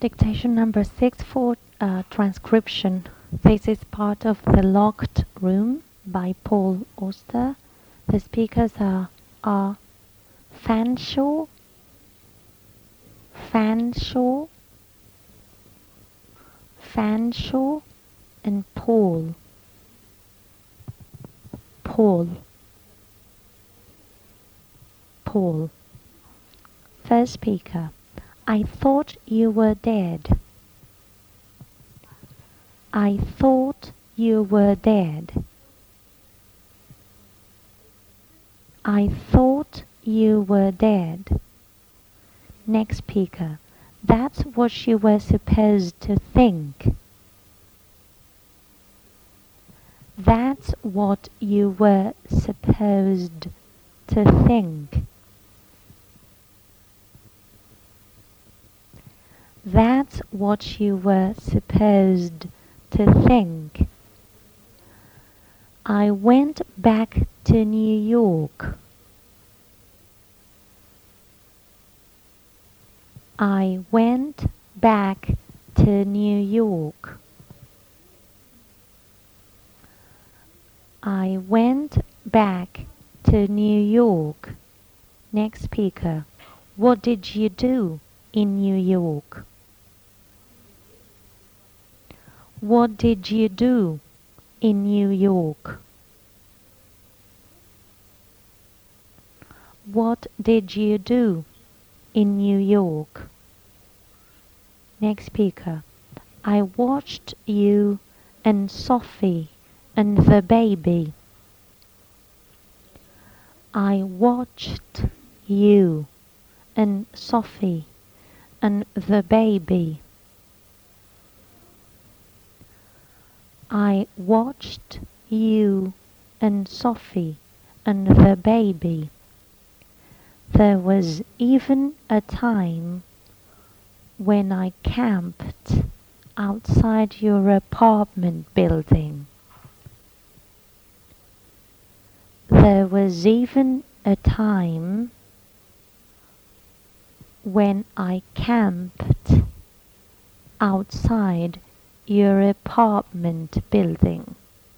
Dictation number 6 for transcription. This is part of The Locked Room by Paul Auster. The speakers are Fanshawe, and Paul. First speaker. I thought you were dead. I thought you were dead. I thought you were dead. Next speaker. That's what you were supposed to think. That's what you were supposed to think. That's what you were supposed to think. I went back to New York. I went back to New York. I went back to New York. Next speaker. What did you do in New York? What did you do in New York? What did you do in New York? Next speaker. I watched you and Sophie and the baby. I watched you and Sophie and the baby. I watched you and Sophie and the baby. There was even a time when I camped outside your apartment building. There was even a time when I camped outside your apartment building.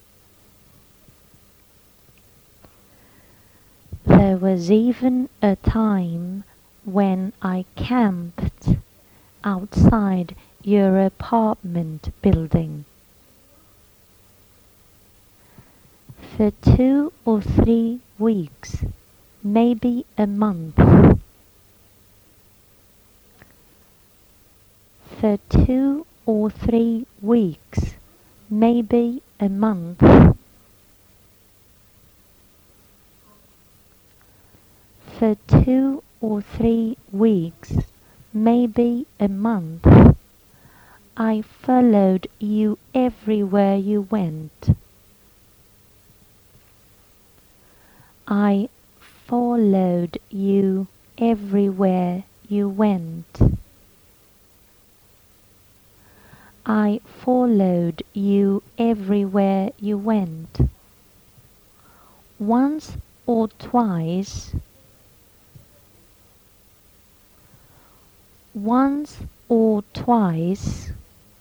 There was even a time when I camped outside your apartment building. For 2 or 3 weeks, maybe a month. For 2 or 3 weeks, maybe a month. For 2 or 3 weeks, maybe a month, I followed you everywhere you went. I followed you everywhere you went. I followed you everywhere you went. Once or twice. Once or twice.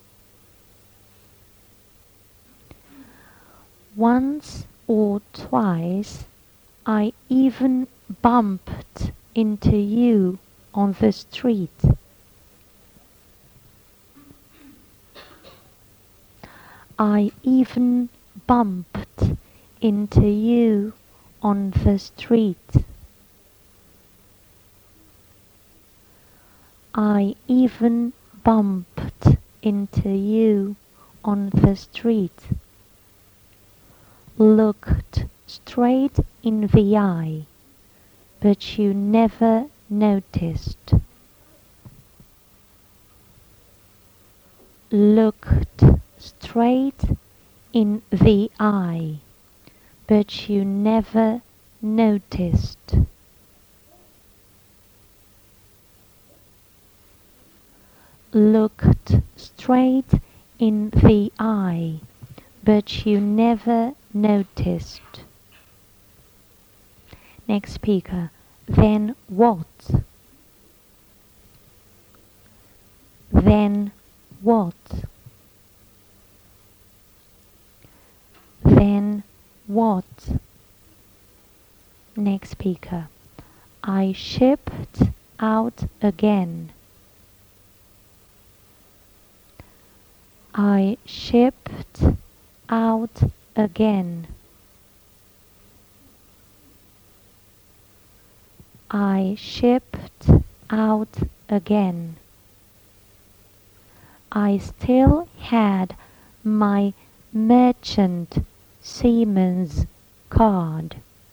Once or twice, I even bumped into you on the street. I even bumped into you on the street. I even bumped into you on the street. Looked straight in the eye, but you never noticed. Looked straight in the eye, but you never noticed. Looked straight in the eye, but you never noticed. Next speaker. Then what? Then what? Then what? Next speaker. I shipped out again. I shipped out again. I shipped out again. I still had my merchant seaman's card.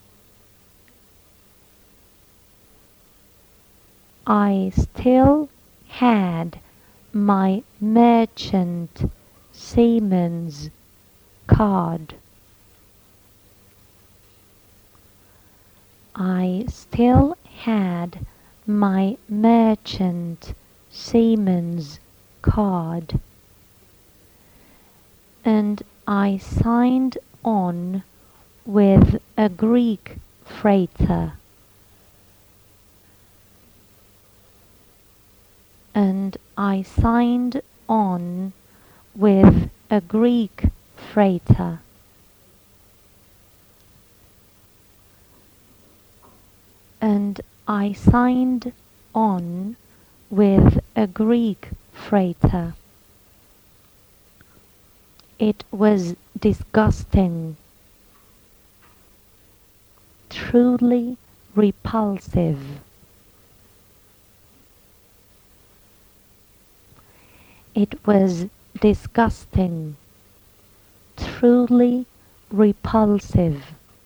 I still had my merchant seaman's card. I still had my merchant seaman's card, and I signed on with a Greek freighter. And I signed on with a Greek freighter. And I signed on with a Greek freighter. It was disgusting, truly repulsive. It was disgusting, truly repulsive.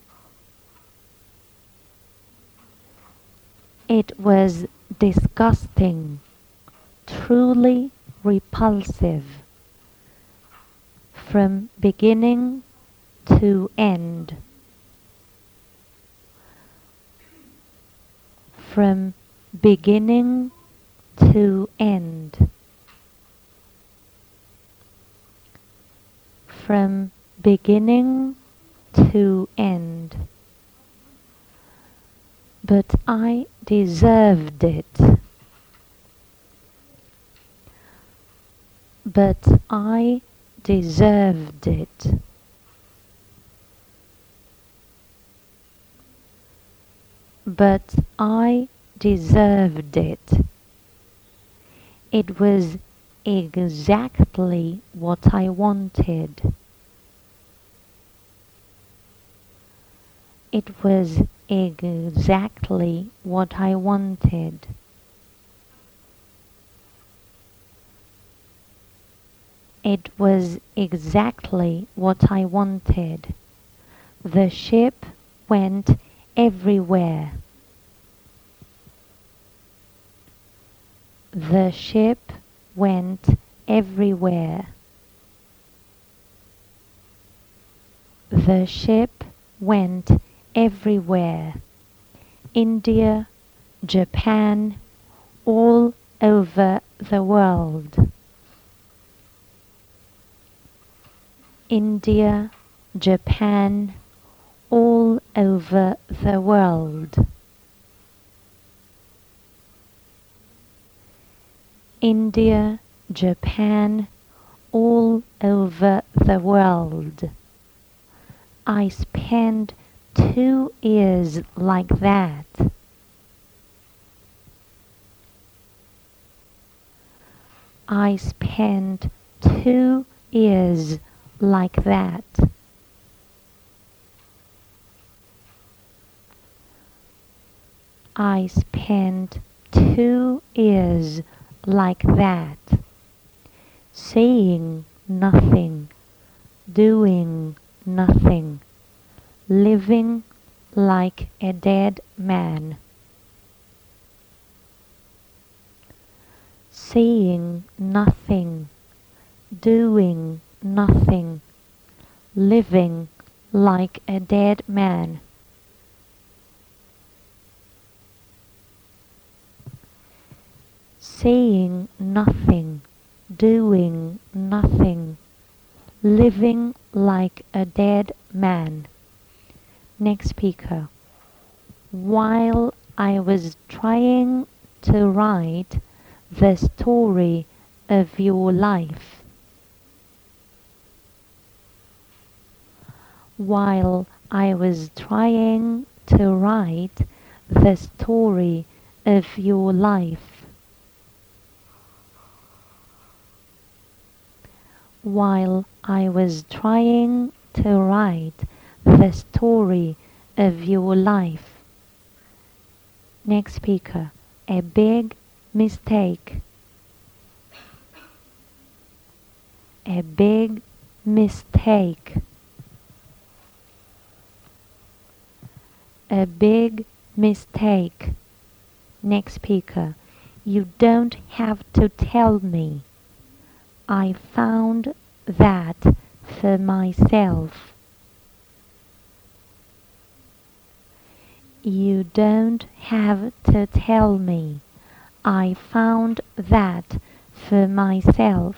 It was disgusting, truly repulsive, from beginning to end. From beginning to end. From beginning to end. But I deserved it. But I deserved it. But I deserved it. It was exactly what I wanted. It was exactly what I wanted. It was exactly what I wanted. The ship went everywhere. The ship went everywhere. The ship went everywhere. India, Japan, all over the world. India, Japan, all over the world. India, Japan, all over the world. I spent 2 years like that. I spent 2 years like that. I spent 2 years like that, saying nothing, doing nothing, living like a dead man. Saying nothing, doing nothing, living like a dead man. Saying nothing, doing nothing, living like a dead man. Next speaker. While I was trying to write the story of your life. While I was trying to write the story of your life. While I was trying to write the story of your life. Next speaker, a big mistake. A big mistake. A big mistake. Next speaker, you don't have to tell me. I found that for myself. You don't have to tell me. I found that for myself.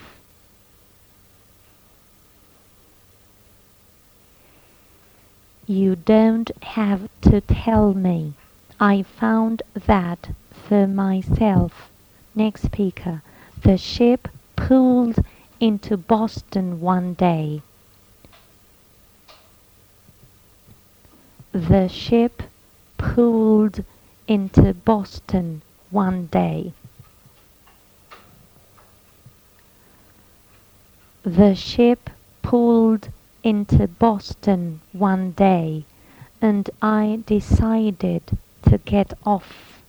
You don't have to tell me. I found that for myself. Next speaker. The ship pulled into Boston one day. The ship pulled into Boston one day. The ship pulled into Boston one day, and I decided to get off.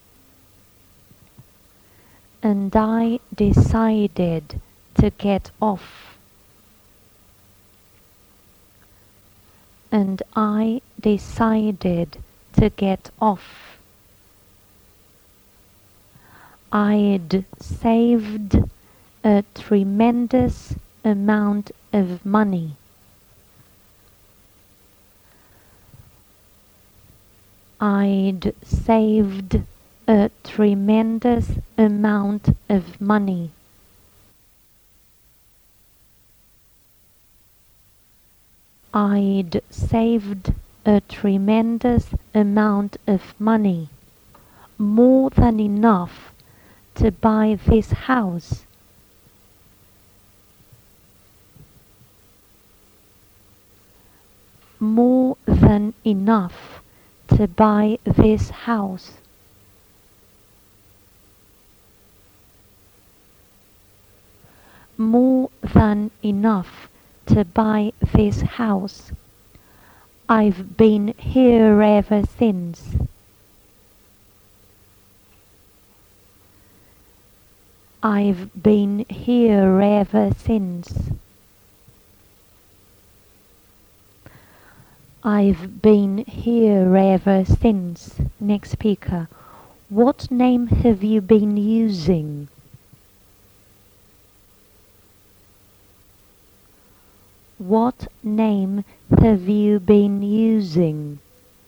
And I decided to get off. And I decided to get off. I'd saved a tremendous amount of money. I'd saved a tremendous amount of money. I'd saved a tremendous amount of money, more than enough to buy this house. More than enough to buy this house. More than enough to buy this house. I've been here ever since. I've been here ever since. I've been here ever since. Next speaker. What name have you been using? What name have you been using?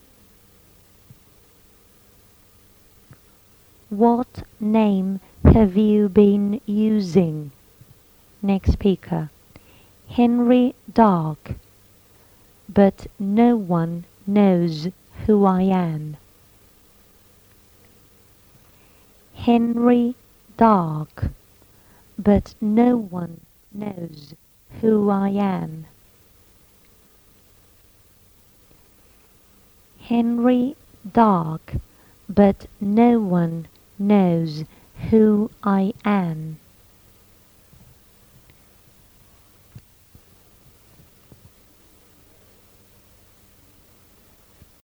What name have you been using? Next speaker. Henry Dark. But no one knows who I am. Henry Dark. But no one knows who I am. Henry Dark. But no one knows who I am.